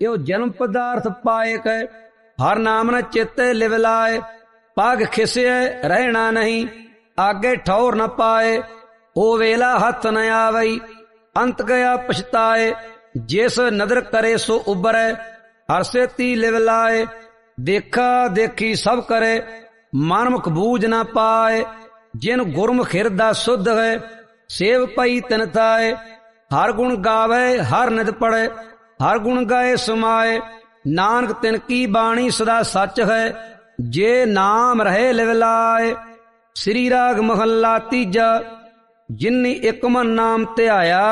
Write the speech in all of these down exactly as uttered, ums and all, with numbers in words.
यो जन्म पदार्थ पाए कै, हर नाम न चेते लिव लाए। पग खिसे रहना नहीं, आगे ठौर न पाए। ओ वेला हथ न आवई, अंत गया पछताए। जिस नदर करे सो उबरै, हर से ती लिव लाए। देखा देखी सब करे, मनमुख बूझ न पाए। जिन गुरमुख हिरदा शुद्ध है, सेव पई तिन थाए। हर गुण गावे हर निद पढ़े, हर गुण गाए समाए। नानक तिन की बाणी सदा सच है, जे नाम रहे लिव लाए। श्री राग महला तीजा। जिन्नी एक मन नाम ध्याया,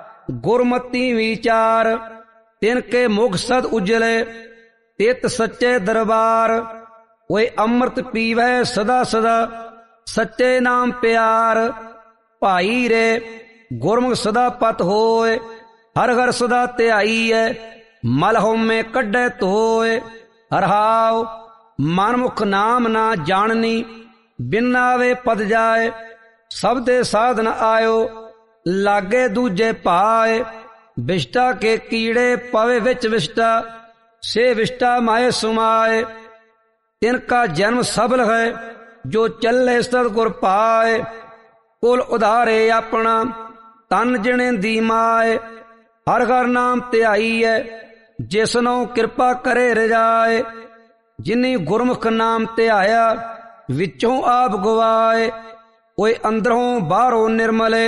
गुरमति विचार। तिनके मुख सद उजले, तित सच्चे दरबार। वे अमृत पीवै सदा सदा, सच्चे नाम प्यार। भाई रे गुरमुख सदा पत होए, हर हर सदा ध्याई है। मल होमे कड्डे धोए, हरहाव मनमुख नाम ना जाननी। बिन आवे पद जाए, सब दे साधन आयो। लागे दूजे पाए, विष्टा के कीड़े पवे विच विष्टा। से विष्टा माए सुमाए, तिनका जन्म सबल है। जो चले सतगुर पाए, कुल उधारे अपना तन जिने दी माए। हर हर नाम ध्याई है, जिसनों कृपा करे रजाए। जिन्नी गुरमुख नाम ध्याया, विचों आप गवाए। कोई अंदरों बाहरों निर्मले,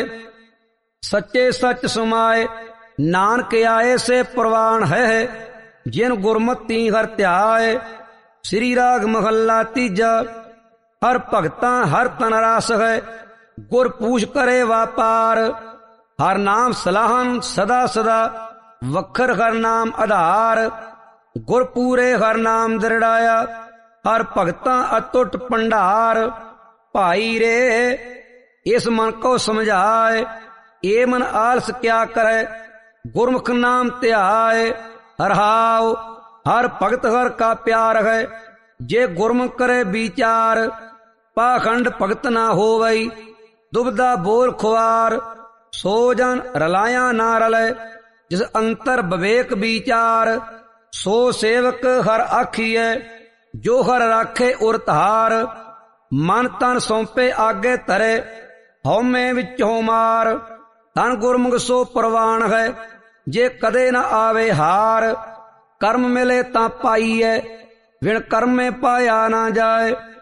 सच्चे सच समाए। नानक आए से प्रवान है, जिन गुरमति हर ध्याए। श्री राग महला तीजा। हर भगता हर तन रास है, गुर पूछ करे वापार। हर नाम सलाहन सदा सदा, वखर हर नाम आधार। गुर पूरे हर नाम दृढ़ाया, हर भगता अतुट भंडार। भाई रे इस मन को समझाए, ये मन आलस क्या करे। गुरमुख नाम ध्याए, हरहाव हर भगत हर का प्यार है। जे गुरमुख करे विचार, पाखंड भगत ना होवई। दुबदा बोल खुआर, सो जन रलाया ना रले। जिस अंतर विवेक विचार, सो सेवक हर आखिए। जो हर राखे उर धार, मन तन सौंपे आगे धरे। हौमे विचों मार, तन गुरमुख सो प्रवान है। जे कदे न आवे हार, कर्म मिले तां पाईए। विण कर्म में पाया ना जाए।